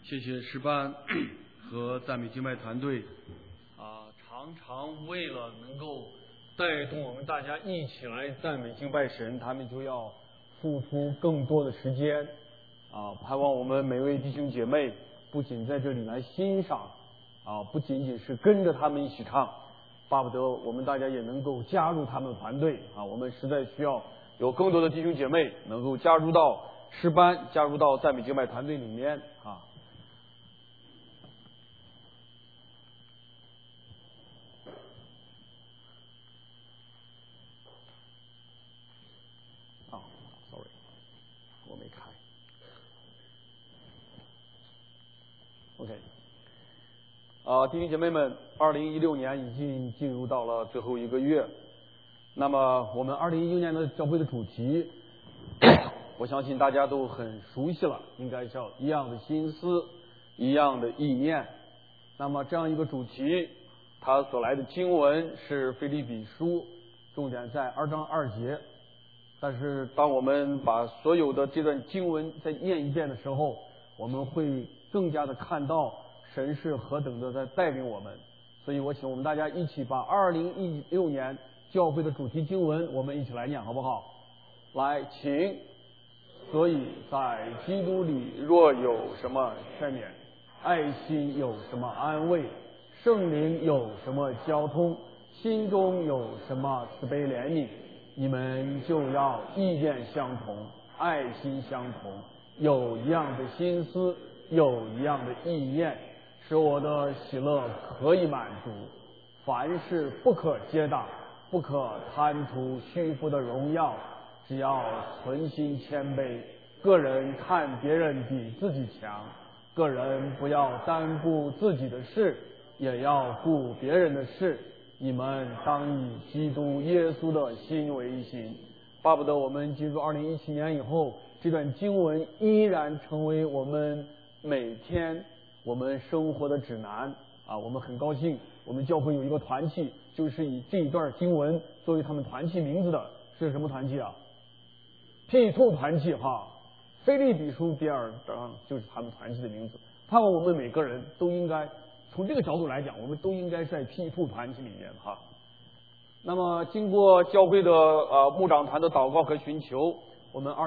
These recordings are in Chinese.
谢谢诗班和赞美敬拜团队常常为了能够带动我们大家一起来赞美敬拜神，他们就要付出更多的时间盼望我们每位弟兄姐妹不仅在这里来欣赏不仅仅是跟着他们一起唱，巴不得我们大家也能够加入他们团队我们实在需要有更多的弟兄姐妹能够加入到诗班，加入到赞美敬拜团队里面sorry 我没开 OK 弟兄姐妹们，2016年已经进入到了最后一个月。那么我们2016年的教会的主题我相信大家都很熟悉了，应该叫一样的心思，一样的意念。那么这样一个主题，它所来的经文是腓立比书，重点在2章2节。但是当我们把所有的这段经文再念一遍的时候，我们会更加的看到神是何等的在带领我们。所以我请我们大家一起把2016年教会的主题经文我们一起来念，好不好？来，请。所以在基督里若有什么劝勉，爱心有什么安慰，圣灵有什么交通，心中有什么慈悲怜悯，你们就要意见相同，爱心相同，有一样的心思，有一样的意念，使我的喜乐可以满足。凡事不可结党，不可贪图虚浮的荣耀，只要存心谦卑，个人看别人比自己强，个人不要单顾自己的事，也要顾别人的事。你们当以基督耶稣的心为心。巴不得我们进入2017年以后，这段经文依然成为我们每天我们生活的指南我们很高兴，我们教会有一个团契，就是以这一段经文作为他们团契名字的，是什么团契P2 团契腓立比书第2章就是他们团契的名字。盼望我们每个人都应该从这个角度来讲，我们都应该在 P2 团契里面那么经过教会的牧长团的祷告和寻求，我们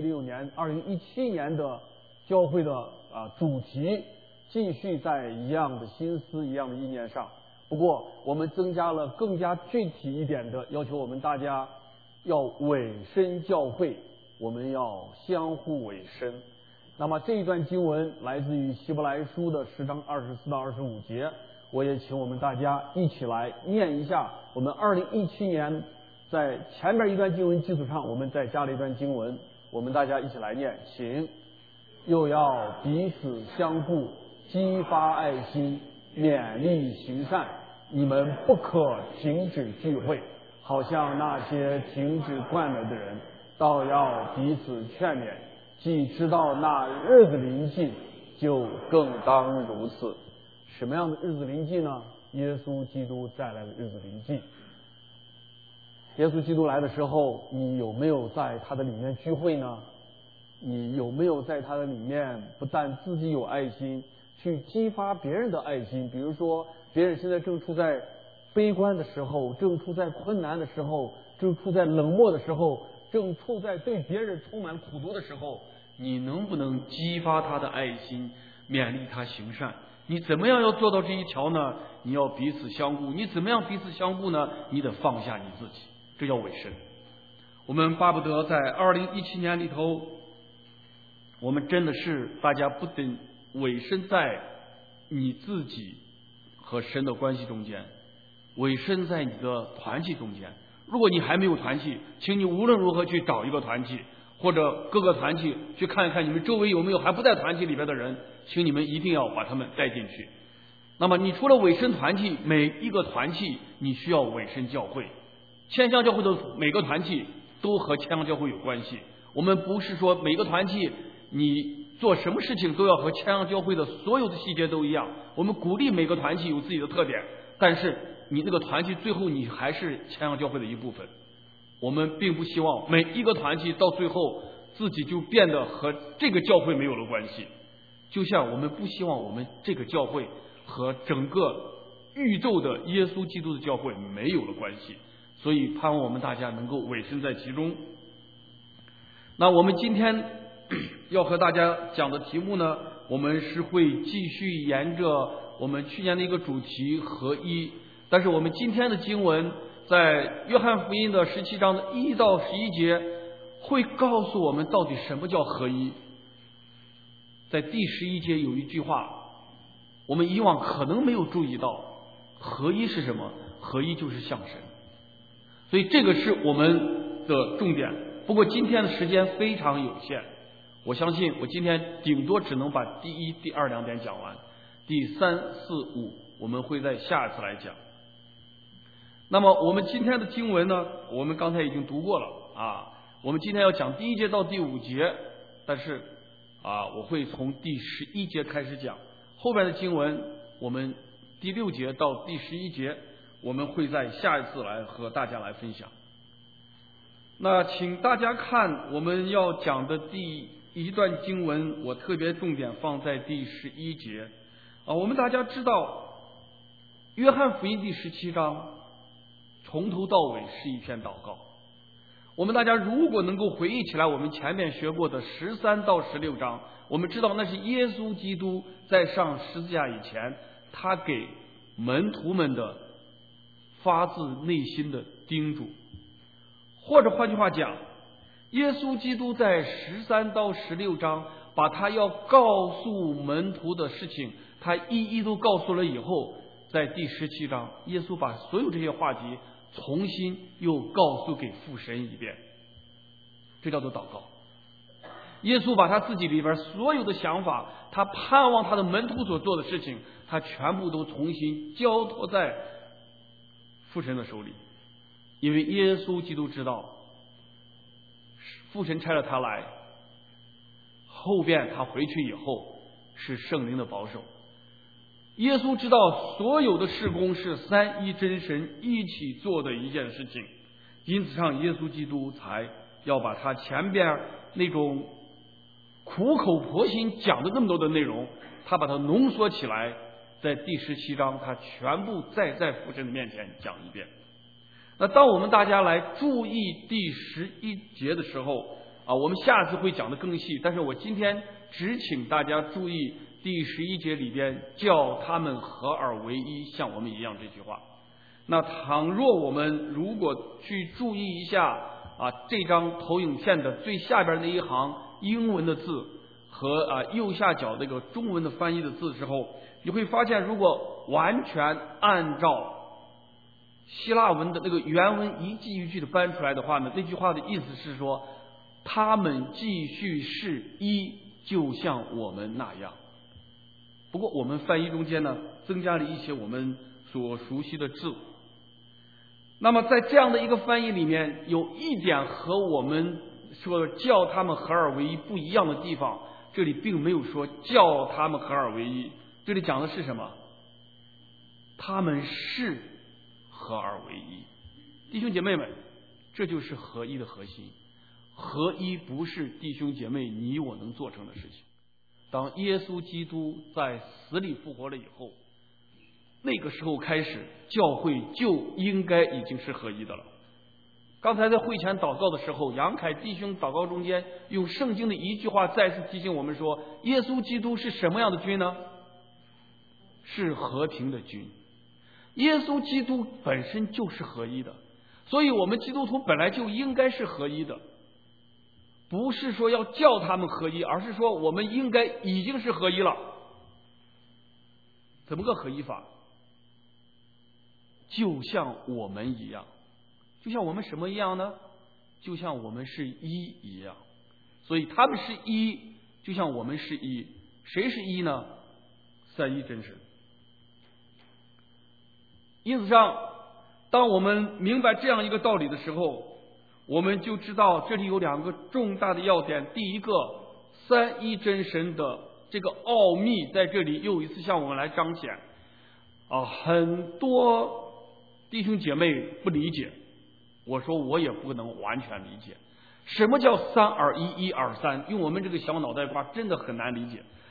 2017年的教会的主题继续在一样的心思一样的意念上，不过我们增加了更加具体一点的要求，我们大家要委身教会，我们要相互委身。那么这一段经文来自于希伯来书的10章24到25节，我也请我们大家一起来念一下。我们2017年在前面一段经文基础上，我们再加了一段经文，我们大家一起来念，请。又要彼此相顾，激发爱心，勉励行善，你们不可停止聚会，好像那些停止惯了的人，倒要彼此劝勉，既知道那日子临近，就更当如此。什么样的日子临近呢？耶稣基督再来的日子临近。耶稣基督来的时候，你有没有在他的里面聚会呢？你有没有在他的里面不但自己有爱心，去激发别人的爱心？比如说别人现在正处在悲观的时候，正处在困难的时候，正处在冷漠的时候，正处在对别人充满苦毒的时候，你能不能激发他的爱心，勉励他行善？你怎么样要做到这一条呢？你要彼此相顾。你怎么样彼此相顾呢？你得放下你自己，这叫委身。我们巴不得在2017年里头，我们真的是大家不仅委身在你自己和神的关系中间，委身在你的团契中间。如果你还没有团契，请你无论如何去找一个团契，或者各个团契去看一看你们周围有没有还不在团契里边的人，请你们一定要把他们带进去。那么你除了委身团契，每一个团契你需要委身教会。千香教会的每个团契都和千香教会有关系。我们不是说每个团契你做什么事情都要和千香教会的所有的细节都一样，我们鼓励每个团契有自己的特点，但是你那个团契最后你还是千香教会的一部分。我们并不希望每一个团契到最后自己就变得和这个教会没有了关系。 就像我们不希望我们这个教会和整个宇宙的耶稣基督的教会没有了关系，所以盼望我们大家能够委身在其中。那我们今天要和大家讲的题目呢，我们是会继续沿着我们去年的一个主题合一，但是我们今天的经文在约翰福音的17章的1到11节会告诉我们到底什么叫合一。在第11节有一句话，我们以往可能没有注意到，合一是什么？合一就是像神。所以这个是我们的重点。不过今天的时间非常有限，我相信我今天顶多只能把第1、第2两点讲完，第3、4、5我们会在下一次来讲。那么我们今天的经文呢，我们刚才已经读过了啊。我们今天要讲第1节到第5节，但是我会从第11节开始讲，后边的经文我们第6节到第11节我们会在下一次来和大家来分享。那请大家看我们要讲的第一段经文，我特别重点放在第11节我们大家知道约翰福音第17章从头到尾是一篇祷告。我们大家如果能够回忆起来我们前面学过的13到16章，我们知道那是耶稣基督在上十字架以前他给门徒们的发自内心的叮嘱，或者换句话讲，耶稣基督在13到16章把他要告诉门徒的事情他一一都告诉了以后，在第17章耶稣把所有这些话题重新又告诉给父神一遍，这叫做祷告。耶稣把他自己里边所有的想法，他盼望他的门徒所做的事情，他全部都重新交托在父神的手里。因为耶稣基督知道父神差了他来，后边他回去以后是圣灵的保守。耶稣知道所有的事工是三一真神一起做的一件事情，因此上耶稣基督才要把他前边那种苦口婆心讲的那么多的内容，他把它浓缩起来，在第17章他全部再在父神的面前讲一遍。那当我们大家来注意第11节的时候我们下次会讲得更细，但是我今天只请大家注意第11节里边叫他们合而为一，像我们一样这句话。那倘若我们如果去注意一下这张投影片的最下边那一行英文的字和右下角那个中文的翻译的字之后，你会发现如果完全按照希腊文的那个原文一句一句的搬出来的话呢，那句话的意思是说他们继续是一，就像我们那样。不过我们翻译中间呢增加了一些我们所熟悉的字。那么在这样的一个翻译里面，有一点和我们说叫他们合而为一不一样的地方，这里并没有说叫他们合而为一，这里讲的是什么？他们是合而为一。弟兄姐妹们，这就是合一的核心。合一不是弟兄姐妹你我能做成的事情。当耶稣基督在死里复活了以后，那个时候开始教会就应该已经是合一的了。刚才在会前祷告的时候，杨凯弟兄祷告中间用圣经的一句话再次提醒我们说，耶稣基督是什么样的君呢？是和平的君。耶稣基督本身就是合一的，所以我们基督徒本来就应该是合一的，不是说要叫他们合一，而是说我们应该已经是合一了。怎么个合一法？就像我们一样。就像我们什么一样呢？就像我们是一一样。所以他们是一，就像我们是一。谁是一呢？三一真神。因此上，当我们明白这样一个道理的时候，我们就知道这里有两个重大的要点。第一个，三一真神的这个奥秘在这里又一次向我们来彰显很多弟兄姐妹不理解，我说我也不能完全理解什么叫三而一，一而三，用我们这个小脑袋瓜真的很难理解。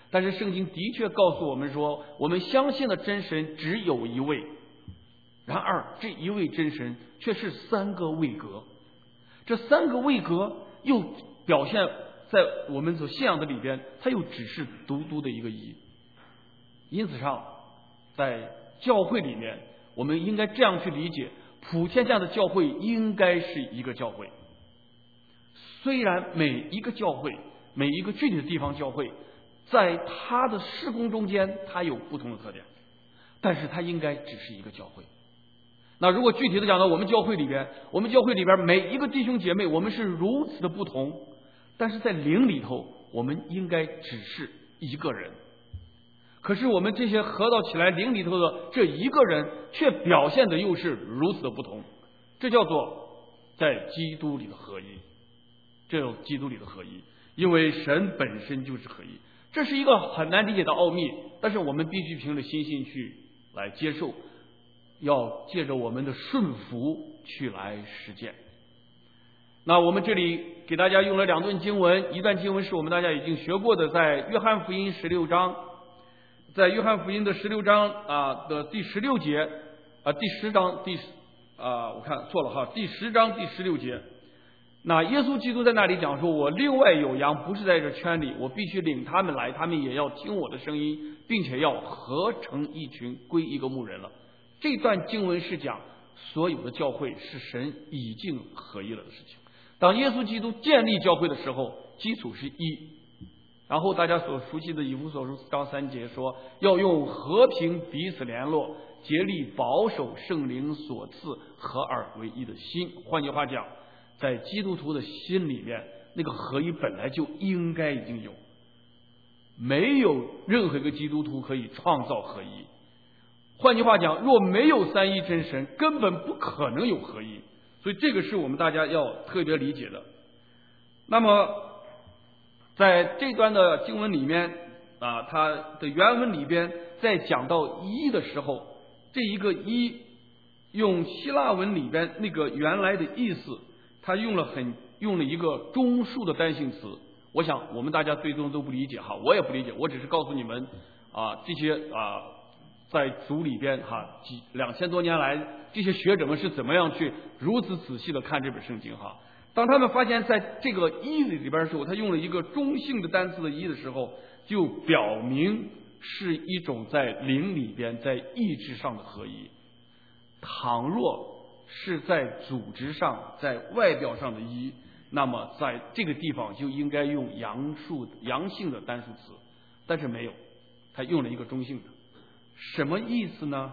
但是圣经的确告诉我们说，我们相信的真神只有一位，然而这一位真神却是三个位格，这三个位格又表现在我们所信仰的里边，它又只是独独的一个一。因此上，在教会里面，我们应该这样去理解，普天下的教会应该是一个教会。虽然每一个教会，每一个具体的地方教会，在它的事工中间，它有不同的特点，但是它应该只是一个教会。那如果具体的讲到我们教会里边，每一个弟兄姐妹，我们是如此的不同，但是在灵里头，我们应该只是一个人。可是我们这些合到起来灵里头的这一个人，却表现的又是如此的不同，这叫做在基督里的合一。这种基督里的合一，因为神本身就是合一，这是一个很难理解的奥秘，但是我们必须凭着信心去来接受，要借着我们的顺服去来实践。那我们这里给大家用了两段经文，一段经文是我们大家已经学过的，在约翰福音16章，在约翰福音的16章的第16节第10章我看错了哈，第10章第16节。那耶稣基督在那里讲说，我另外有羊不是在这圈里，我必须领他们来，他们也要听我的声音，并且要合成一群，归一个牧人了。这段经文是讲所有的教会是神已经合一了的事情。当耶稣基督建立教会的时候，基础是一，然后大家所熟悉的以弗所书4章3节说，要用和平彼此联络，竭力保守圣灵所赐合而为一的心。换句话讲，在基督徒的心里面，那个合一本来就应该已经有，没有任何一个基督徒可以创造合一。换句话讲，若没有三一真神，根本不可能有合一。所以这个是我们大家要特别理解的。那么在这段的经文里面它的原文里边在讲到一的时候，这一个一用希腊文里边那个原来的意思，他用了一个中数的单性词。我想我们大家最终都不理解哈，我也不理解，我只是告诉你们这些在主里边2000多年来，这些学者们是怎么样去如此仔细的看这本圣经哈。当他们发现在这个一里边的时候，他用了一个中性的单词的一的时候，就表明是一种在灵里边在意志上的合一。倘若是在组织上在外表上的一，那么在这个地方就应该用阳性的单数词，但是没有，他用了一个中性的。什么意思呢？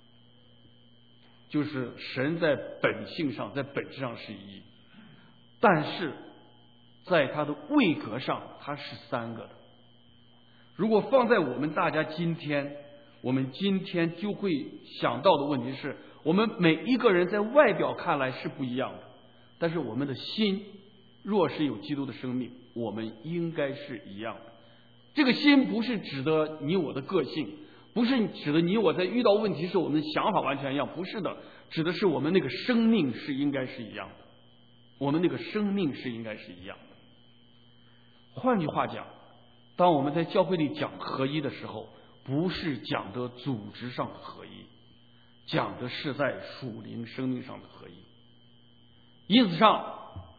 就是神在本性上在本质上是一，但是在他的位格上他是三个的。如果放在我们大家今天，我们今天就会想到的问题是，我们每一个人在外表看来是不一样的，但是我们的心若是有基督的生命，我们应该是一样的。这个心不是指的你我的个性，不是指的你我在遇到问题时我们的想法完全一样，不是的，指的是我们那个生命是应该是一样的，我们那个生命是应该是一样的。换句话讲，当我们在教会里讲合一的时候，不是讲的组织上的合一，讲的是在属灵生命上的合一。因此上，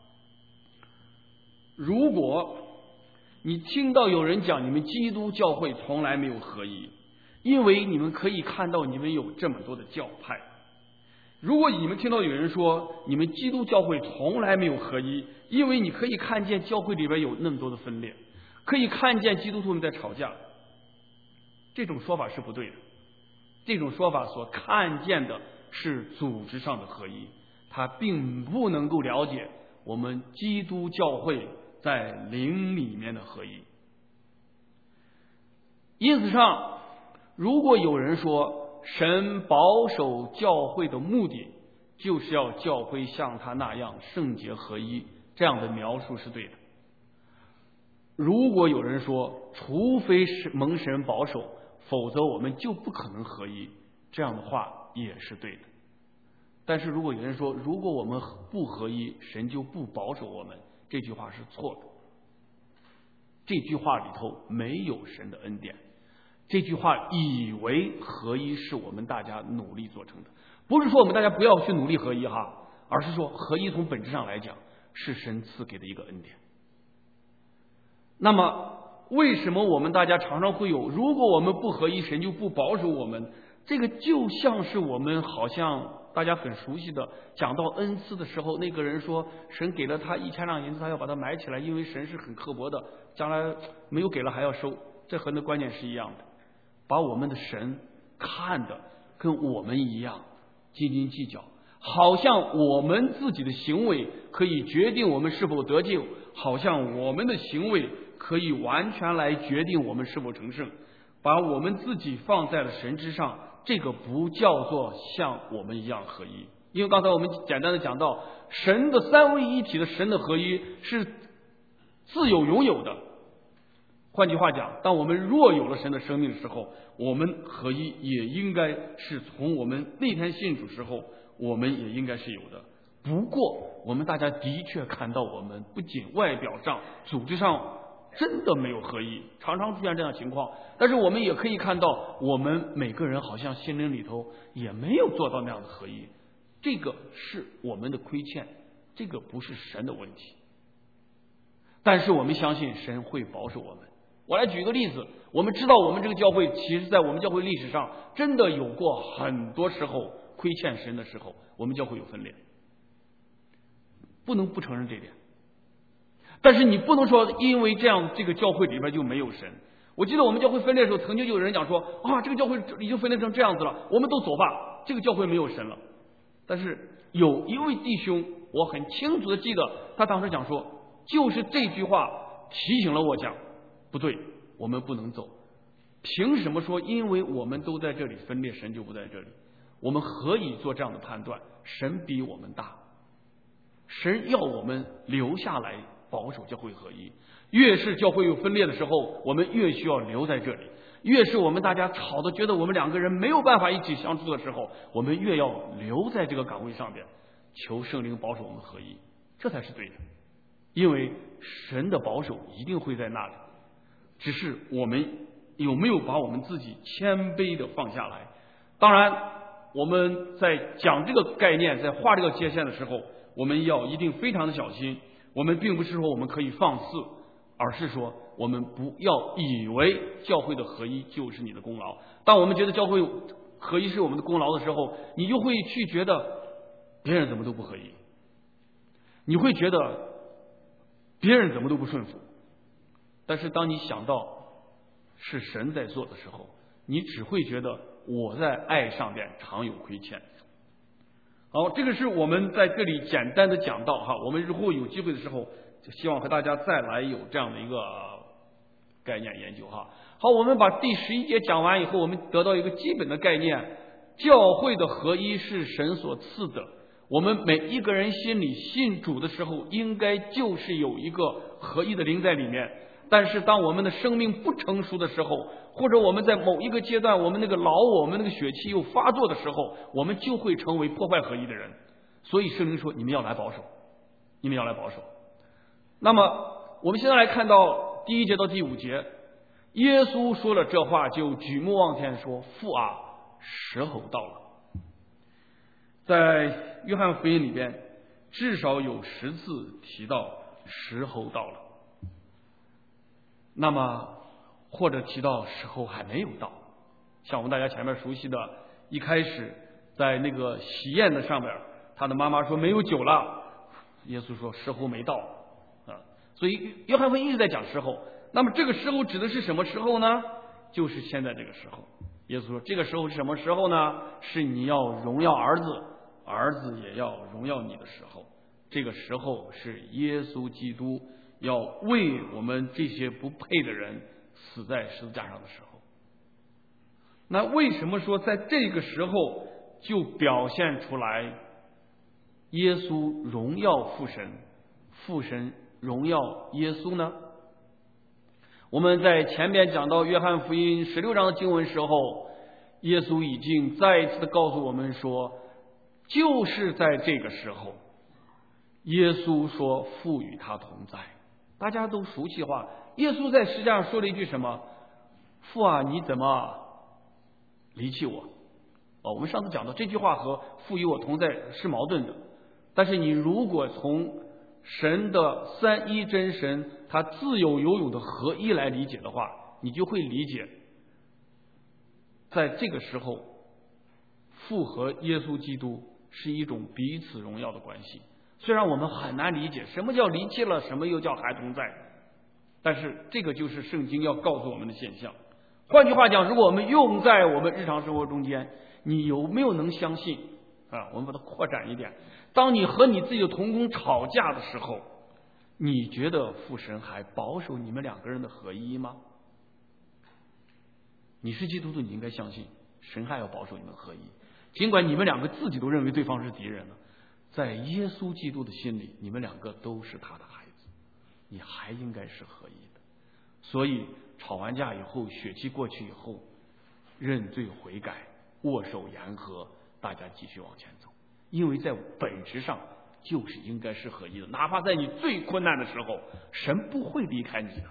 如果你听到有人讲你们基督教会从来没有合一，因为你们可以看到你们有这么多的教派。如果你们听到有人说你们基督教会从来没有合一，因为你可以看见教会里边有那么多的分裂，可以看见基督徒们在吵架，这种说法是不对的。这种说法所看见的是组织上的合一，它并不能够了解我们基督教会在灵里面的合一。因此上，如果有人说神保守教会的目的就是要教会像他那样圣洁合一，这样的描述是对的。如果有人说除非是蒙神保守，否则我们就不可能合一，这样的话也是对的。但是如果有人说如果我们不合一，神就不保守我们，这句话是错的。 这句话里头没有神的恩典。这句话以为合一是我们大家努力做成的，不是说我们大家不要去努力合一哈，而是说合一从本质上来讲是神赐给的一个恩典。那么为什么我们大家常常会有，如果我们不合一，神就不保守我们？这个就像是我们好像大家很熟悉的，讲到恩赐的时候，那个人说神给了他1000两银子，他要把它埋起来，因为神是很刻薄的，将来没有给了还要收。这和那观念是一样的，把我们的神看的跟我们一样斤斤计较，好像我们自己的行为可以决定我们是否得救，好像我们的行为可以完全来决定我们是否成圣，把我们自己放在了神之上，这个不叫做像我们一样合一。因为刚才我们简单的讲到，神的三位一体的神的合一是自有拥有的。换句话讲，当我们若有了神的生命的时候，我们合一也应该是从我们那天信主时候，我们也应该是有的。不过我们大家的确看到，我们不仅外表上组织上真的没有合一，常常出现这样的情况，但是我们也可以看到，我们每个人好像心灵里头也没有做到那样的合一，这个是我们的亏欠，这个不是神的问题。但是我们相信神会保守我们。我来举个例子，我们知道我们这个教会其实在我们教会历史上真的有过很多时候亏欠神的时候，我们教会有分裂，不能不承认这一点。但是你不能说因为这样这个教会里边就没有神。我记得我们教会分裂的时候，曾经就有人讲说啊，这个教会已经分裂成这样子了，我们都走吧，这个教会没有神了。但是有一位弟兄，我很清楚的记得他当时讲说，就是这句话提醒了我，讲不对，我们不能走。凭什么说因为我们都在这里分裂，神就不在这里？我们何以做这样的判断？神比我们大，神要我们留下来保守教会合一。越是教会有分裂的时候，我们越需要留在这里。越是我们大家吵得觉得我们两个人没有办法一起相处的时候，我们越要留在这个岗位上边，求圣灵保守我们合一，这才是对的。因为神的保守一定会在那里，只是我们有没有把我们自己谦卑的放下来。当然我们在讲这个概念，在画这个界限的时候，我们要一定非常的小心。我们并不是说我们可以放肆，而是说我们不要以为教会的合一就是你的功劳。当我们觉得教会合一是我们的功劳的时候，你就会去觉得别人怎么都不合一，你会觉得别人怎么都不顺服。但是当你想到是神在做的时候，你只会觉得我在爱上边常有亏欠。好，这个是我们在这里简单的讲到哈，我们日后有机会的时候，就希望和大家再来有这样的一个概念研究哈。好，我们把第11节讲完以后，我们得到一个基本的概念，教会的合一是神所赐的。我们每一个人心里信主的时候，应该就是有一个合一的灵在里面。但是当我们的生命不成熟的时候，或者我们在某一个阶段，我们那个老我们那个血气又发作的时候，我们就会成为破坏合一的人。所以圣灵说，你们要来保守，你们要来保守。那么我们现在来看到第1节到第5节，耶稣说了这话，就举目望天说，父啊，时候到了。在约翰福音里边至少有10次提到时候到了，那么或者提到时候还没有到。像我们大家前面熟悉的，一开始在那个喜宴的上边，他的妈妈说没有酒了，耶稣说时候没到啊。所以约翰福音一直在讲时候。那么这个时候指的是什么时候呢？就是现在这个时候。耶稣说这个时候是什么时候呢？是你要荣耀儿子，儿子也要荣耀你的时候。这个时候是耶稣基督要为我们这些不配的人死在十字架上的时候。那为什么说在这个时候就表现出来耶稣荣耀父神，父神荣耀耶稣呢？我们在前边讲到约翰福音16章的经文时候，耶稣已经再一次的告诉我们说，就是在这个时候，耶稣说父与他同在。大家都熟悉话， 耶稣在十字架上说了一句什么？父啊，你怎么离弃我？我们上次讲到这句话和父与我同在是矛盾的，但是你如果从神的三一真神他自有永有的合一来理解的话，你就会理解，在这个时候父和耶稣基督是一种彼此荣耀的关系。虽然我们很难理解什么叫离弃了，什么又叫还同在，但是这个就是圣经要告诉我们的现象。换句话讲，如果我们用在我们日常生活中间，你有没有能相信我们把它扩展一点，当你和你自己的同工吵架的时候，你觉得父神还保守你们两个人的合一吗？你是基督徒，你应该相信神还要保守你们合一，尽管你们两个自己都认为对方是敌人了，在耶稣基督的心里，你们两个都是他的孩子，你还应该是合一的。所以吵完架以后，血气过去以后，认罪悔改，握手言和，大家继续往前走，因为在本质上就是应该是合一的。哪怕在你最困难的时候，神不会离开你的。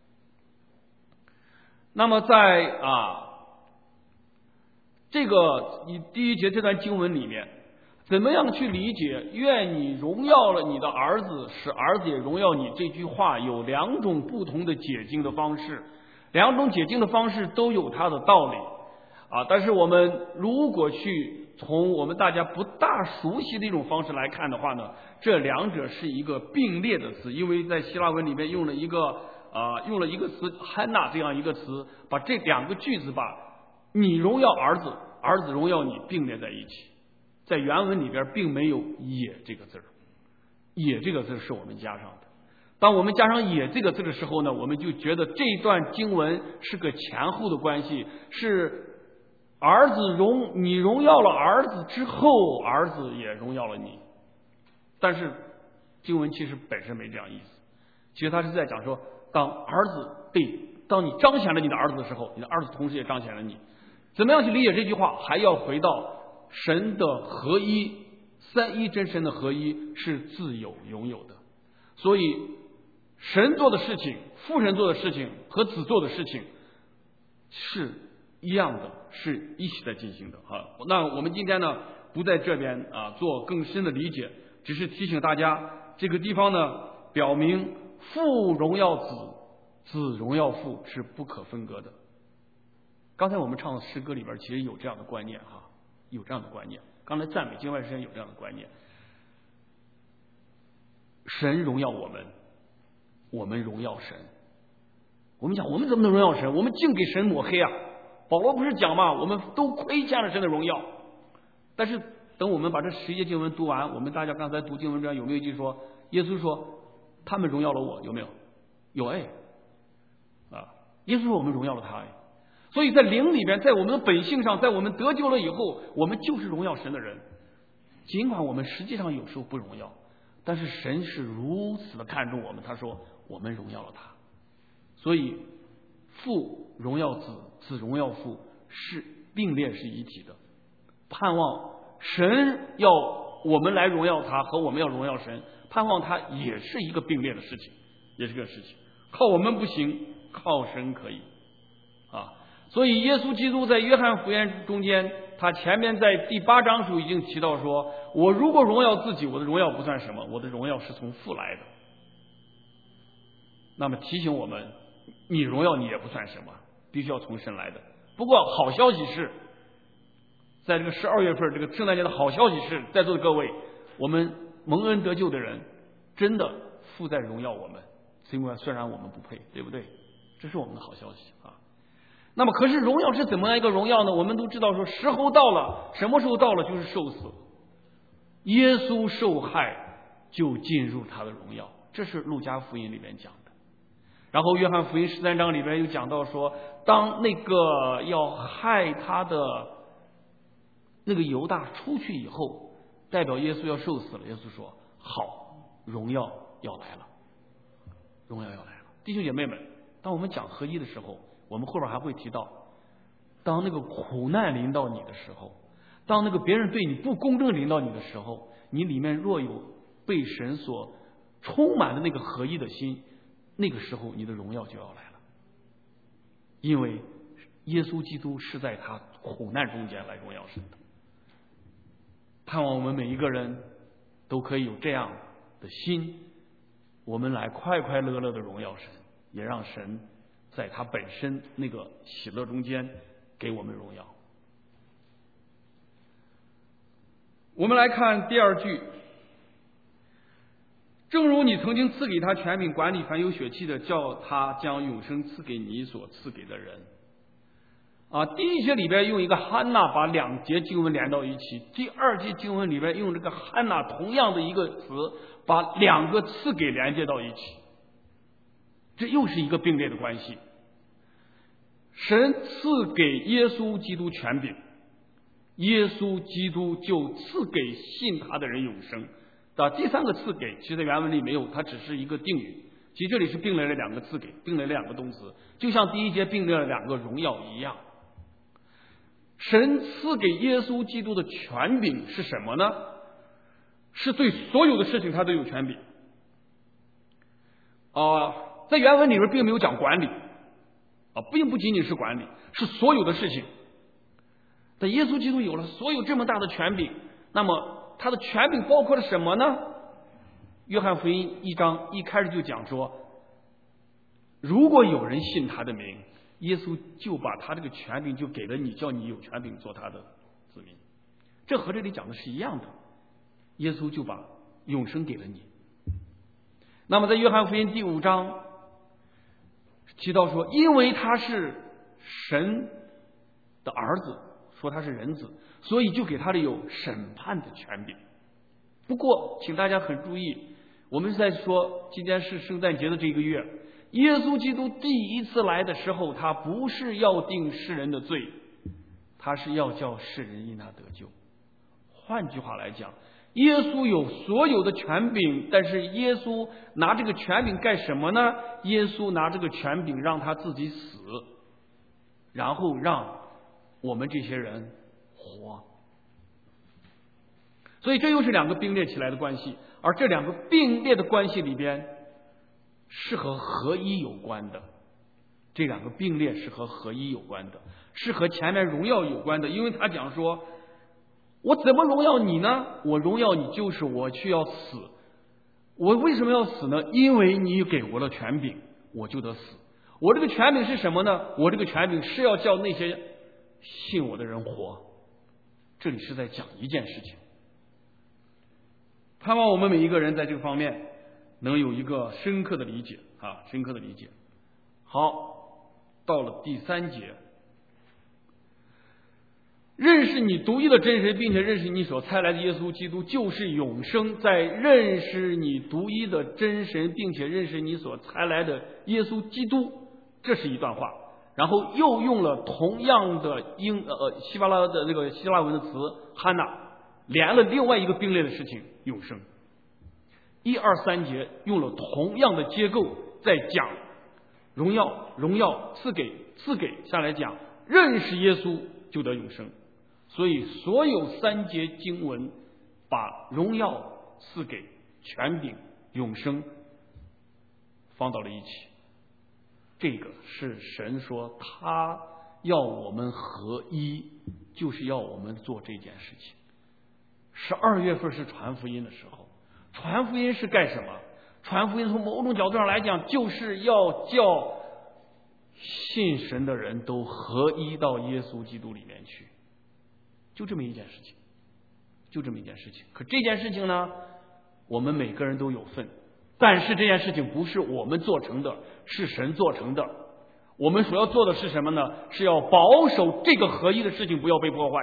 那么在这个第一节这段经文里面，怎么样去理解愿你荣耀了你的儿子，使儿子也荣耀你这句话，有两种不同的解经的方式，两种解经的方式都有它的道理但是我们如果去从我们大家不大熟悉的一种方式来看的话呢，这两者是一个并列的词，因为在希腊文里面用了一个词 Hanna 这样一个词，把这两个句子把你荣耀儿子，儿子荣耀你并列在一起。在原文里边并没有也这个字儿，也这个字是我们加上的。当我们加上也这个字的时候呢，我们就觉得这段经文是个前后的关系，是儿子你荣耀了儿子之后，儿子也荣耀了你。但是经文其实本身没这样意思，其实他是在讲说，当你彰显了你的儿子的时候，你的儿子同时也彰显了你。怎么样去理解这句话？还要回到神的合一，三一真神的合一是自有永有的。所以神做的事情，父神做的事情和子做的事情是一样的，是一起在进行的那我们今天呢不在这边做更深的理解，只是提醒大家，这个地方呢表明父荣耀子，子荣耀父是不可分割的。刚才我们唱的诗歌里边其实有这样的观念有这样的观念。刚才赞美敬拜之前有这样的观念，神荣耀我们，我们荣耀神。我们讲我们怎么能荣耀神？我们净给神抹黑保罗不是讲吗？我们都亏欠了神的荣耀。但是等我们把这11节经文读完，我们大家刚才读经文中有没有一句说，耶稣说他们荣耀了我，有没有？有耶稣说我们荣耀了他所以在灵里边，在我们的本性上，在我们得救了以后，我们就是荣耀神的人。尽管我们实际上有时候不荣耀，但是神是如此的看重我们，他说我们荣耀了他。所以父荣耀子，子荣耀父，是并列是一体的。盼望神要我们来荣耀他，和我们要荣耀神，盼望他也是一个并列的事情，也是个事情。靠我们不行，靠神可以所以耶稣基督在约翰福音中间，他前面在第8章时候已经提到说，我如果荣耀自己，我的荣耀不算什么，我的荣耀是从父来的。那么提醒我们，你荣耀你也不算什么，必须要从神来的。不过好消息是，在这个12月份这个圣诞节的好消息是，在座的各位，我们蒙恩得救的人，真的父在荣耀我们，虽然我们不配，对不对？这是我们的好消息那么可是荣耀是怎么样一个荣耀呢？我们都知道说时候到了，什么时候到了？就是受死。耶稣受害就进入他的荣耀，这是路加福音里面讲的。然后约翰福音13章里边又讲到说，当那个要害他的那个犹大出去以后，代表耶稣要受死了，耶稣说好，荣耀要来了，荣耀要来了。弟兄姐妹们，当我们讲合一的时候，我们后边还会提到，当那个苦难临到你的时候，当那个别人对你不公正临到你的时候，你里面若有被神所充满的那个合一的心， 那个时候你的荣耀就要来了，因为耶稣基督是在他苦难中间来荣耀神的。盼望我们每一个人都可以有这样的心，我们来快快乐乐的荣耀神，也让神在他本身那个喜乐中间给我们荣耀。我们来看第二句，正如你曾经赐给他权柄管理凡有血气的，叫他将永生赐给你所赐给的人。第一节里边用一个汉娜把两节经文连到一起，第二节经文里边用这个汉娜同样的一个词把两个赐给连接到一起，这又是一个并列的关系。神赐给耶稣基督权柄，耶稣基督就赐给信他的人永生。第三个赐给其实在原文里没有，它只是一个定语，其实这里是并列了两个赐给，并列了两个动词，就像第一节并列了两个荣耀一样。神赐给耶稣基督的权柄是什么呢？是对所有的事情他都有权柄。在原文里面并没有讲管理，并不仅仅是管理，是所有的事情。但耶稣基督有了所有这么大的权柄，那么他的权柄包括了什么呢？约翰福音1章一开始就讲说，如果有人信他的名，耶稣就把他这个权柄就给了你，叫你有权柄做他的子民。这和这里讲的是一样的，耶稣就把永生给了你。那么在约翰福音第5章提到说，因为他是神的儿子，说他是人子，所以就给他的有审判的权柄。不过请大家很注意，我们是在说今天是圣诞节的这个月，耶稣基督第一次来的时候，他不是要定世人的罪，他是要叫世人因他得救。换句话来讲，耶稣有所有的权柄，但是耶稣拿这个权柄干什么呢？耶稣拿这个权柄让他自己死，然后让我们这些人活。所以这又是两个并列起来的关系，而这两个并列的关系里边是和合一有关的，这两个并列是和合一有关的，是和前面荣耀有关的。因为他讲说，我怎么荣耀你呢？我荣耀你就是我去要死。我为什么要死呢？因为你给我了权柄，我就得死。我这个权柄是什么呢？我这个权柄是要叫那些信我的人活。这里是在讲一件事情，盼望我们每一个人在这个方面能有一个深刻的理解深刻的理解。好，到了第3节，认识你独一的真神，并且认识你所差来的耶稣基督就是永生。在认识你独一的真神，并且认识你所差来的耶稣基督，这是一段话。然后又用了同样的希腊的这个希腊文的词哈娜，连了另外一个并列的事情，永生。1、2、3节用了同样的结构，在讲荣耀赐给下来讲认识耶稣就得永生。所以所有3节经文把荣耀赐给权柄永生放到了一起。这个是神说他要我们合一，就是要我们做这件事情。12月份是传福音的时候，传福音是干什么？传福音从某种角度上来讲，就是要叫信神的人都合一到耶稣基督里面去，就这么一件事情，可这件事情呢，我们每个人都有份，但是这件事情不是我们做成的，是神做成的。我们所要做的是什么呢？是要保守这个合一的事情不要被破坏。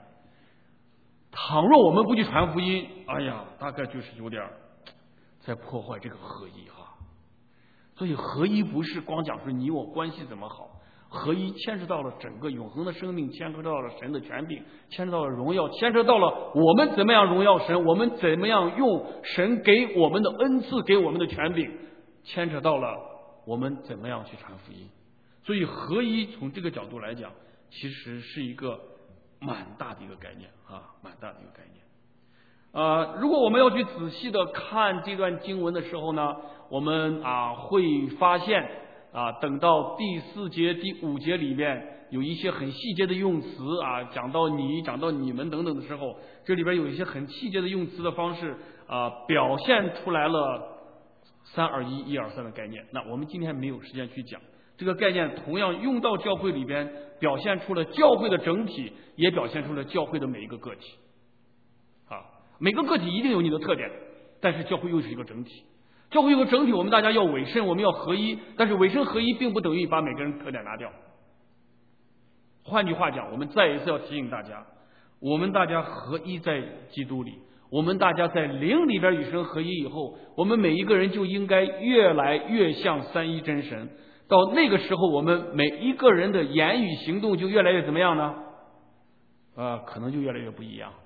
倘若我们不去传福音，大概就是有点在破坏这个合一所以合一不是光讲说你我关系怎么好，合一牵扯到了整个永恒的生命，牵扯到了神的权柄，牵扯到了荣耀，牵扯到了我们怎么样荣耀神，我们怎么样用神给我们的恩赐，给我们的权柄，牵扯到了我们怎么样去传福音。所以合一从这个角度来讲，其实是一个蛮大的一个概念蛮大的一个概念。 如果我们要去仔细的看这段经文的时候呢，我们会发现等到第4节、第5节里面有一些很细节的用词讲到你、讲到你们等等的时候，这里边有一些很细节的用词的方式表现出来了3-2-1、1-2-3的概念。那我们今天没有时间去讲这个概念，同样用到教会里边，表现出了教会的整体，也表现出了教会的每一个个体。每个个体一定有你的特点，但是教会又是一个整体。教会有个整体，我们大家要委身，我们要合一，但是委身合一并不等于把每个人特点拿掉。换句话讲，我们再一次要提醒大家，我们大家合一在基督里，我们大家在灵里边与神合一以后，我们每一个人就应该越来越像三一真神。到那个时候，我们每一个人的言语行动就越来越怎么样呢？可能就越来越不一样。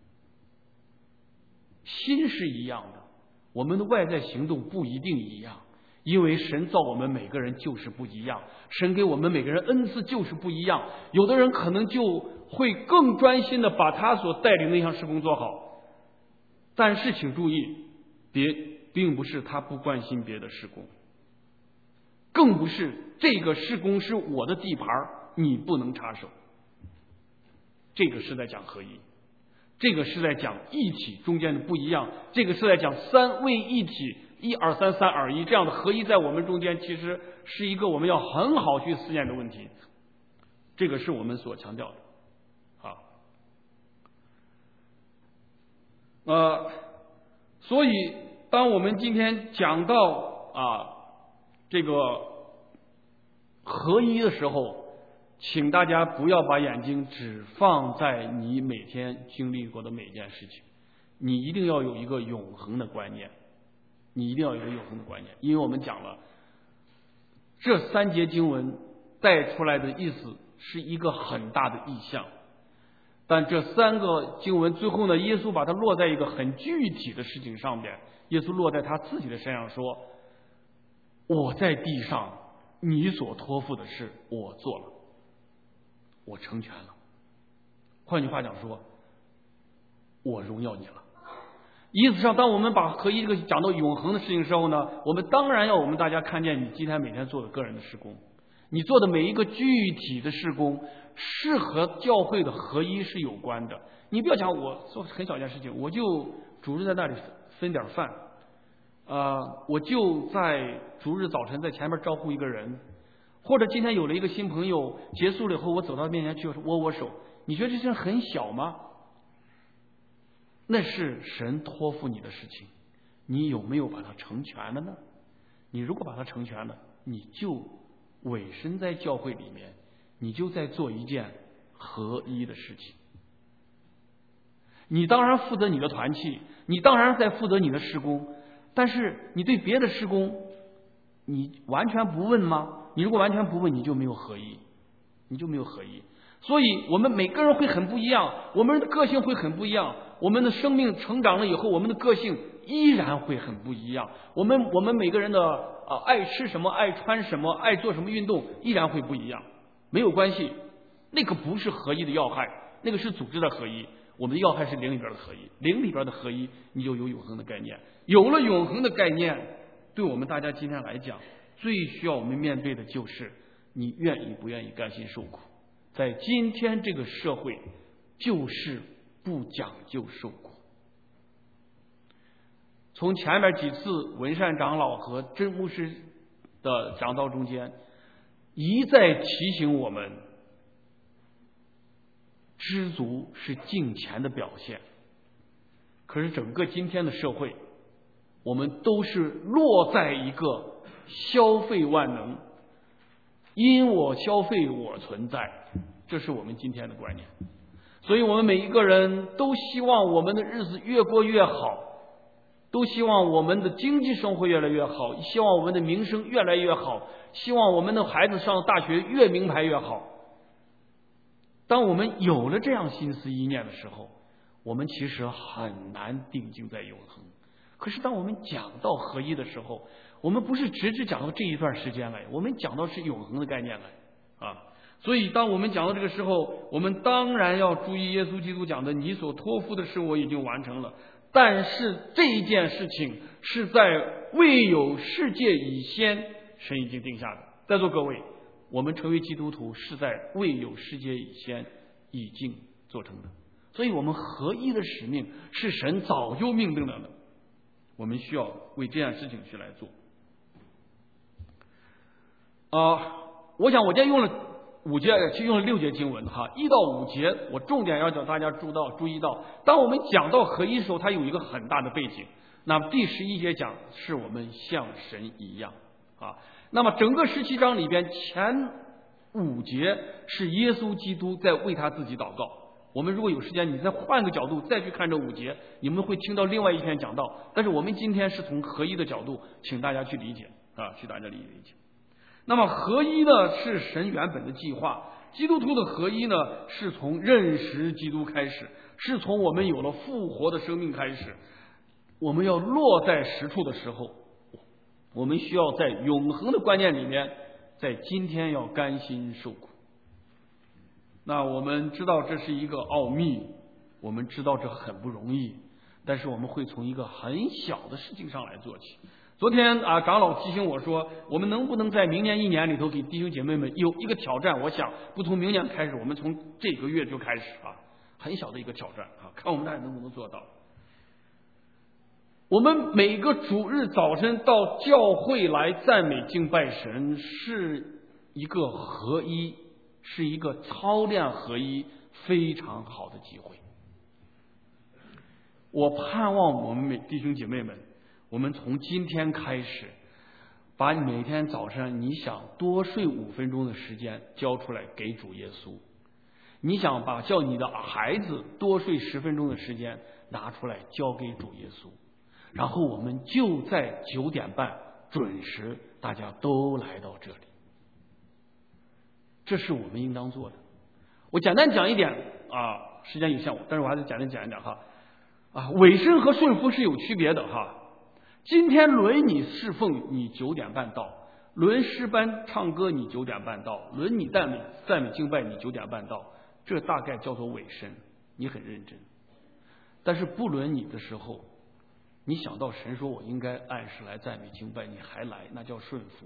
心是一样的，我们的外在行动不一定一样，因为神造我们每个人就是不一样，神给我们每个人恩赐就是不一样。有的人可能就会更专心的把他所带领的那项事工做好，但是请注意，并不是他不关心别的事工，更不是这个事工是我的地盘，你不能插手。这个是在讲合一，这个是在讲一体中间的不一样，这个是在讲三位一体，1-2-3-3-2-1这样的合一在我们中间，其实是一个我们要很好去思验的问题。这个是我们所强调的所以当我们今天讲到这个合一的时候，请大家不要把眼睛只放在你每天经历过的每一件事情，你一定要有一个永恒的观念，因为我们讲了这3节经文带出来的意思是一个很大的意象，但这3个经文最后呢，耶稣把它落在一个很具体的事情上面，耶稣落在他自己的身上说，我在地上你所托付的事我做了，我成全了。换句话讲说，我荣耀你了。意思上，当我们把合一这个讲到永恒的事情的时候呢，我们当然要我们大家看见你今天每天做的个人的事工，你做的每一个具体的事工是和教会的合一是有关的。你不要讲我做很小一件事情，我就主日在那里分点饭我就在主日早晨在前面招呼一个人，或者今天有了一个新朋友，结束了以后我走到面前去握握手，你觉得这事很小吗？那是神托付你的事情，你有没有把它成全了呢？你如果把它成全了，你就委身在教会里面，你就在做一件合一的事情。你当然负责你的团契，你当然在负责你的事工，但是你对别的事工你完全不问吗？你如果完全不问，你就没有合一，所以我们每个人会很不一样，我们的个性会很不一样，我们的生命成长了以后，我们的个性依然会很不一样。我们每个人的爱吃什么、爱穿什么、爱做什么运动依然会不一样，没有关系，那个不是合一的要害，那个是组织的合一。我们的要害是灵里边的合一，灵里边的合一，你就有永恒的概念。有了永恒的概念，对我们大家今天来讲，最需要我们面对的就是你愿意不愿意甘心受苦。在今天这个社会，就是不讲究受苦。从前面几次文善长老和真牧师的讲道中间，一再提醒我们，知足是敬虔的表现。可是整个今天的社会，我们都是落在一个消费万能，因我消费我存在，这是我们今天的观念。所以我们每一个人都希望我们的日子越过越好，都希望我们的经济生活越来越好，希望我们的名声越来越好，希望我们的孩子上大学越名牌越好。当我们有了这样心思意念的时候，我们其实很难定睛在永恒。可是当我们讲到合一的时候，我们不是只讲到这一段时间来，我们讲到是永恒的概念来所以当我们讲到这个时候，我们当然要注意耶稣基督讲的，你所托付的事我已经完成了。但是这一件事情是在未有世界以先，神已经定下的。在座各位，我们成为基督徒是在未有世界以先已经做成的。所以我们合一的使命是神早就命定了的，我们需要为这件事情去来做。我想我今天用了5节，其实用了6节经文哈，1到5节，我重点要叫大家注意到，当我们讲到合一的时候，它有一个很大的背景。那么第11节讲是我们像神一样啊。那么整个17章里边前5节是耶稣基督在为他自己祷告。我们如果有时间，你再换个角度再去看这5节，你们会听到另外一篇讲道。但是我们今天是从合一的角度，请大家去理解啊，去大家理解。那么合一呢是神原本的计划，基督徒的合一呢是从认识基督开始，是从我们有了复活的生命开始。我们要落在实处的时候，我们需要在永恒的观念里面，在今天要甘心受苦。那我们知道这是一个奥秘，我们知道这很不容易，但是我们会从一个很小的事情上来做起。昨天长老提醒我说，我们能不能在明年1年里头给弟兄姐妹们有一个挑战？我想不从明年开始，我们从这个月就开始很小的一个挑战看我们大家能不能做到。我们每个主日早晨到教会来赞美敬拜神，是一个合一，是一个操练合一非常好的机会。我盼望我们弟兄姐妹们，我们从今天开始，把每天早上你想多睡5分钟的时间交出来给主耶稣，你想叫你的孩子多睡10分钟的时间拿出来交给主耶稣，然后我们就在9点半准时，大家都来到这里。这是我们应当做的。我简单讲一点时间有限，但是我还是简单讲一点委身和顺服是有区别的今天轮你侍奉，你9点半到；轮诗班唱歌，你9点半到；轮你赞美敬拜，你9点半到。这大概叫做委身，你很认真。但是不轮你的时候，你想到神说我应该按时来赞美敬拜，你还来，那叫顺服。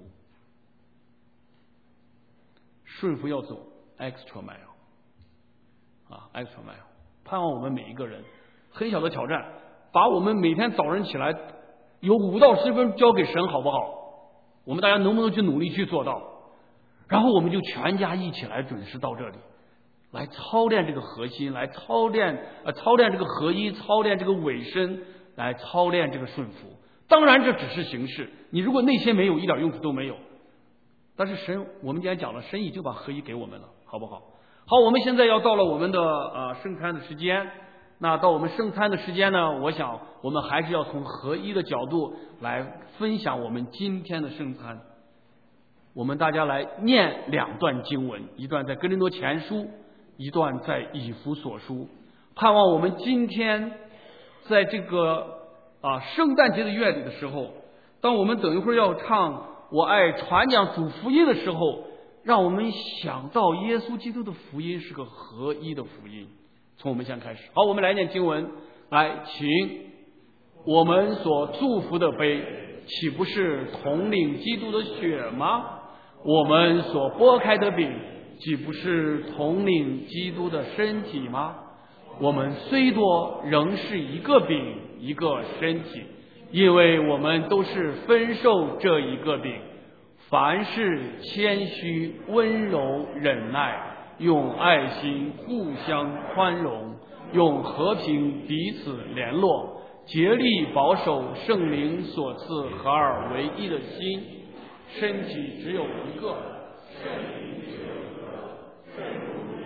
顺服要走 extra mile，extra mile。盼望我们每一个人，很小的挑战，把我们每天早晨起来有5到10分交给神，好不好？我们大家能不能去努力去做到？然后我们就全家一起来准时到这里，来操练这个核心，来操练这个合一，操练这个委身，来操练这个顺服。当然这只是形式，你如果那些没有，一点用处都没有。但是神，我们今天讲了，神已经把合一给我们了，好不好？好，我们现在要到了我们的圣餐的时间。那到我们圣餐的时间呢，我想我们还是要从合一的角度来分享我们今天的圣餐。我们大家来念2段经文，一段在哥林多前书，一段在以弗所书。盼望我们今天在这个圣诞节的乐理的时候，当我们等一会儿要唱我爱传讲主福音的时候，让我们想到耶稣基督的福音是个合一的福音。从我们先开始。好，我们来念经文。来，请。我们所祝福的杯，岂不是统领基督的血吗？我们所拨开的饼，岂不是统领基督的身体吗？我们虽多，仍是一个饼，一个身体，因为我们都是分受这一个饼。凡事谦虚、温柔、忍耐，用爱心互相宽容，用和平彼此联络，竭力保守圣灵所赐合而为一的心。身体只有一个，圣灵只有一个，圣灵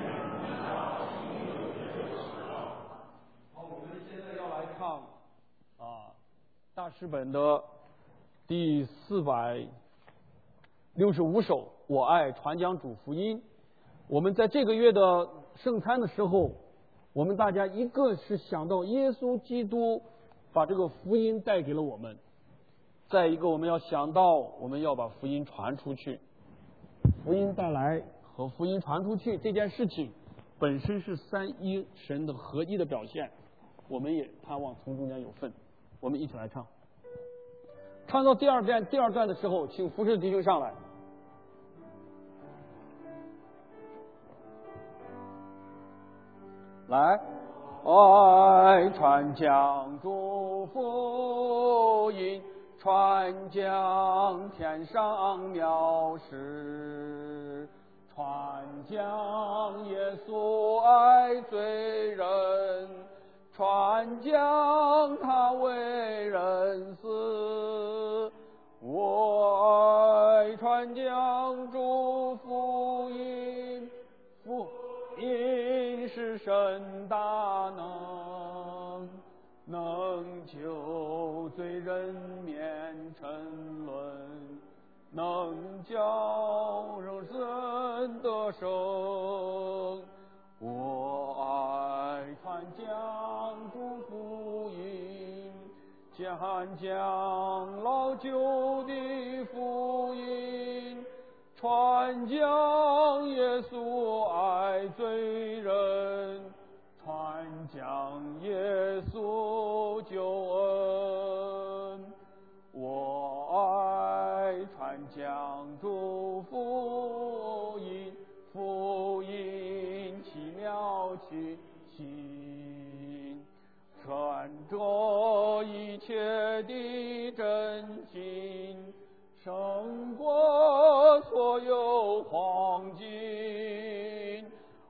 好，我们现在要来唱大诗本的第465首《我爱传讲主福音》。我们在这个月的圣餐的时候，我们大家一个是想到耶稣基督把这个福音带给了我们，再一个我们要想到我们要把福音传出去，福音带来和福音传出去这件事情，本身是三一神的合一的表现，我们也盼望从中间有份。我们一起来唱。唱到第二段的时候，请服侍弟兄上来。来，爱传讲主福音，传讲天上妙事，传讲耶稣爱罪人，传讲他为人死。我爱传讲主福音，福音是神大能，能救罪人免沉沦，能叫肉身得生。我爱传讲主福音，讲老旧的福音，传讲耶稣爱罪人，传讲耶稣救恩。我爱传讲主福音，福音奇妙奇行，传着一切的真经，胜过所有黄金。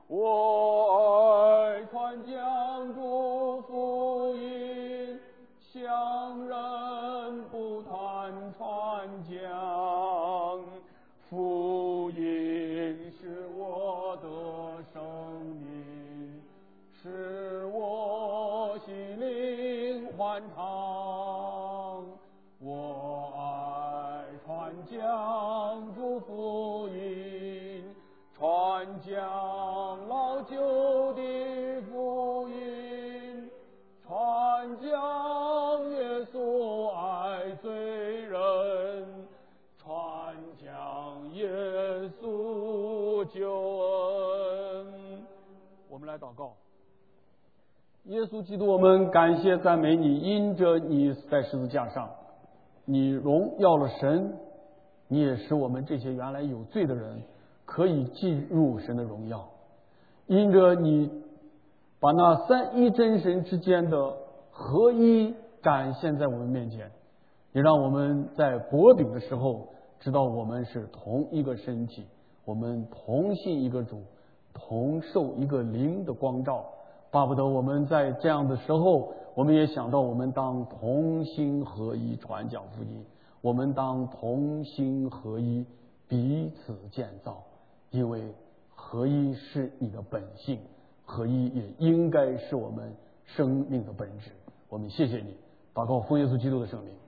我爱传讲主福音，向人不断传讲，福音是我的生命，使我心灵欢畅。我爱传讲主福音，传讲老旧的福音，传讲耶稣爱罪人，传讲耶稣救恩。我们来祷告。耶稣基督，我们感谢赞美你，因着你在十字架上，你荣耀了神，你也使我们这些原来有罪的人可以进入神的荣耀。因着你把那三一真神之间的合一展现在我们面前，也让我们在擘饼的时候知道我们是同一个身体，我们同信一个主，同受一个灵的光照。巴不得我们在这样的时候，我们也想到我们当同心合一传讲福音，我们当同心合一彼此建造，因为合一是你的本性，合一也应该是我们生命的本质。我们谢谢你，祷告奉耶稣基督的圣名。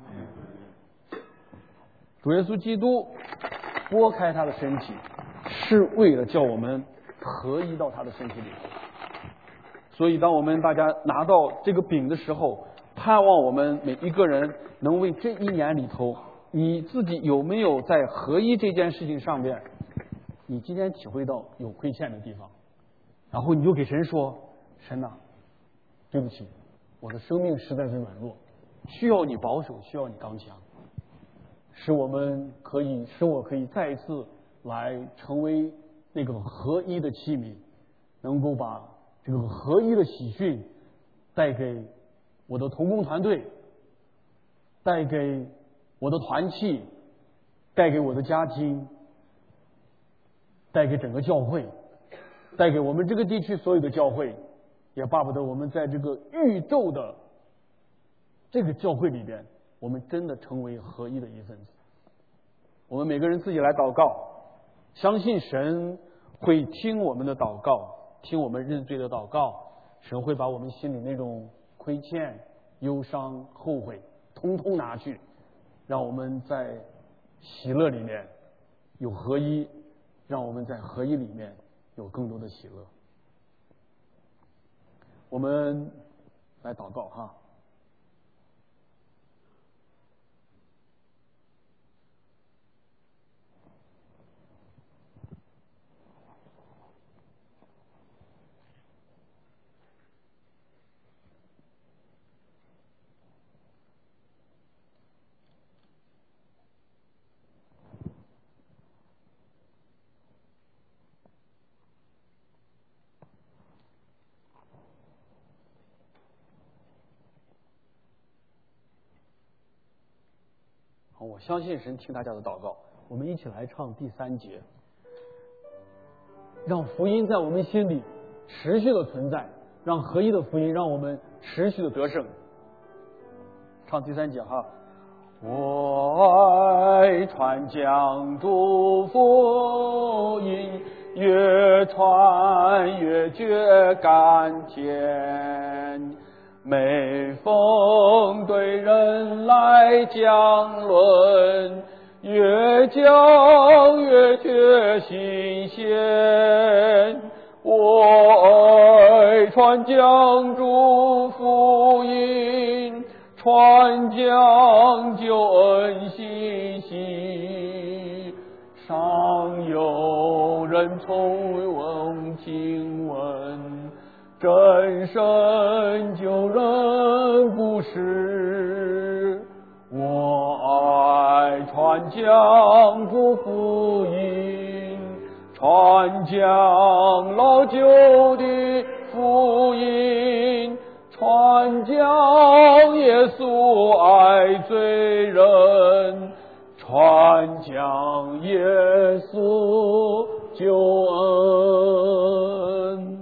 主耶稣基督拨开他的身体，是为了叫我们合一到他的身体里头。所以当我们大家拿到这个饼的时候，盼望我们每一个人能为这一年里头，你自己有没有在合一这件事情上面，你今天体会到有亏欠的地方，然后你就给神说，神啊，对不起，我的生命实在是软弱，需要你保守，需要你刚强，使我可以再一次来成为那个合一的器皿，能够把这个合一的喜讯带给我的同工团队，带给我的团契，带给我的家庭，带给整个教会，带给我们这个地区所有的教会，也巴不得我们在这个宇宙的这个教会里边，我们真的成为合一的一份子。我们每个人自己来祷告，相信神会听我们的祷告，听我们认罪的祷告，神会把我们心里那种亏欠、忧伤、后悔通通拿去，让我们在喜乐里面有合一，让我们在合一里面有更多的喜乐。我们来祷告哈。 我相信神听大家的祷告。我们一起来唱第3节，让福音在我们心里持续的存在，让合一的福音让我们持续的得胜。唱第3节哈。我爱传讲主福音，越传越觉甘甜。每逢对人来讲论，越讲越觉新鲜。我爱传讲主福音，传讲救恩信息。常有人从听闻真神救人故事。我爱传讲主福音，传讲老旧的福音，传讲耶稣爱罪人，传讲耶稣救恩。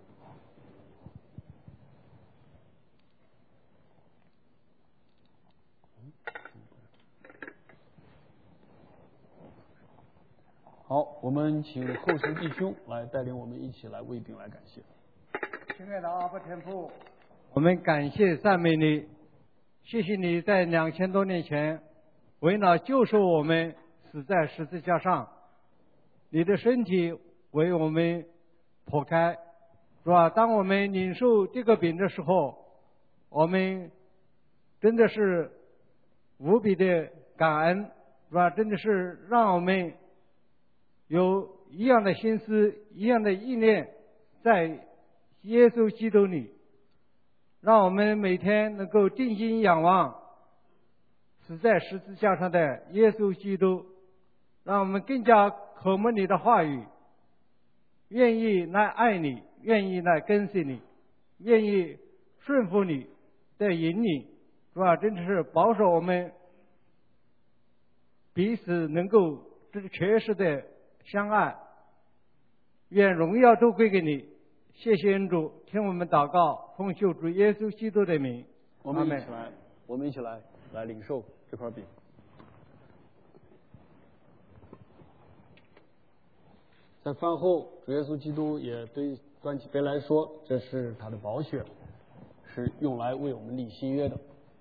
好，我们请后世弟兄来带领我们一起来为饼来感谢。 亲爱的阿爸天父，我们感谢赞美你，谢谢你在2000多年前为了救赎我们死在十字架上，你的身体为我们剖开，是吧？当我们领受这个饼的时候，我们真的是无比的感恩，是吧？真的是让我们有一样的心思，一样的意念，在耶稣基督里，让我们每天能够定睛仰望死在十字架上的耶稣基督，让我们更加渴慕你的话语，愿意来爱你，愿意来跟随你，愿意顺服你的引领，是吧？真的是保守我们彼此能够确实的相爱，愿荣耀都归给你。谢谢恩主，听我们祷告，奉救主耶稣基督的名。 我们一起来领受这块饼。在饭后，主耶稣基督也对端起杯来说，这是他的宝血，是用来为我们立新约的。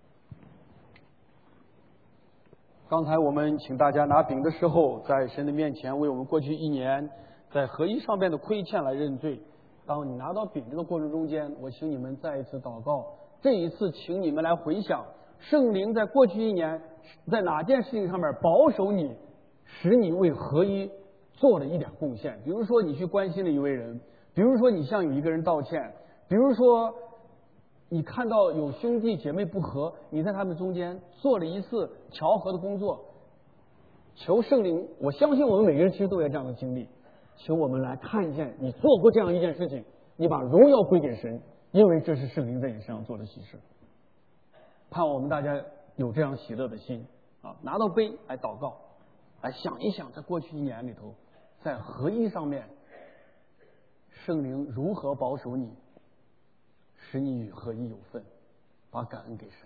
刚才我们请大家拿饼的时候，在神的面前为我们过去1年在合一上面的亏欠来认罪。当你拿到饼这个过程中间，我请你们再一次祷告。这一次，请你们来回想圣灵在过去1年在哪件事情上面保守你，使你为合一做了一点贡献。比如说，你去关心了一位人；比如说，你向有一个人道歉；比如说，你看到有兄弟姐妹不和，你在他们中间做了一次调和的工作。求圣灵，我相信我们每个人其实都有这样的经历。求我们来看见你做过这样一件事情，你把荣耀归给神，因为这是圣灵在你身上做的喜事。盼望我们大家有这样喜乐的心啊！拿到杯来祷告，来想一想，在过去1年里头，在合一上面，圣灵如何保守你，使你与合一有份，把感恩给神。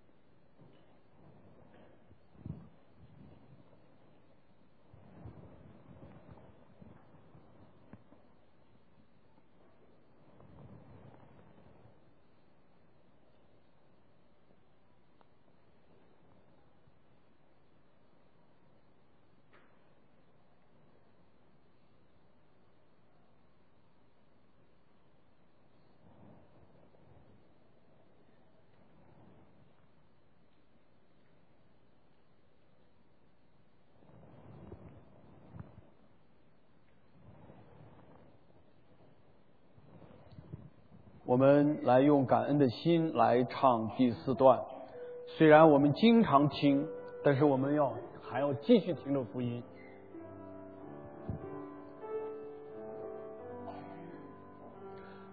我们来用感恩的心来唱第4段。虽然我们经常听，但是我们还要继续听着福音。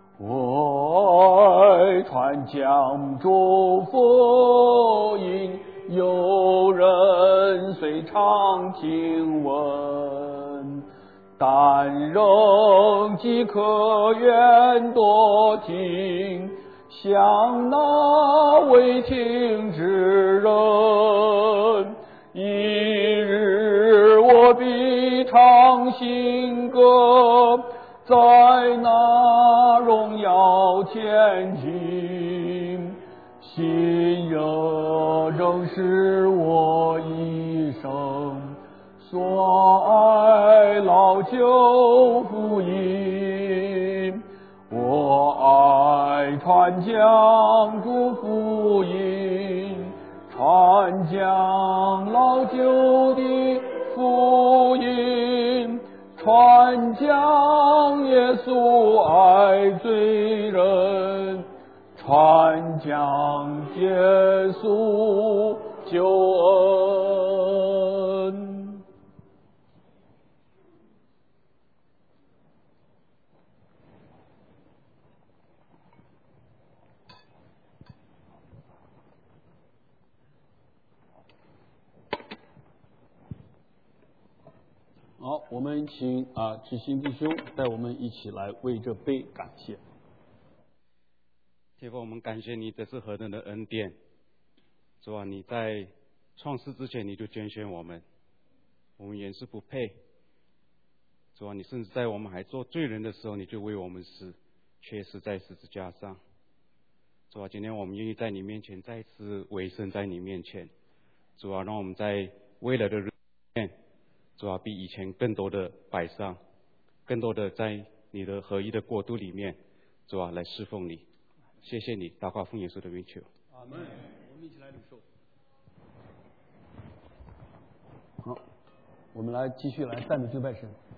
我爱传讲主福音， 有人虽常听闻，但仍饥渴愿多听，像那未听之人。一日我必唱新歌，在那荣耀前进，信热仍是我一生所爱老旧福音。我爱传讲主福音，传讲老旧的福音，传讲耶稣爱罪人，传讲耶稣救恩。好，我们请知心弟兄带我们一起来为这杯感谢。 天父，我们感谢你，这是何等的恩典！主啊，你在创世之前你就拣选我们，我们原是不配。主啊，你甚至在我们还做罪人的时候，你就为我们死，却是在十字架上。主啊，今天我们愿意在你面前再次委身在你面前。主啊，让我们在未来的日子里面，主啊，比以前更多的摆上，更多的在你的合一的国度里面，主啊，来侍奉你。谢谢你，祷告奉耶稣的名求。 阿门。我们一起来领受。好，我们来继续来赞美敬拜神。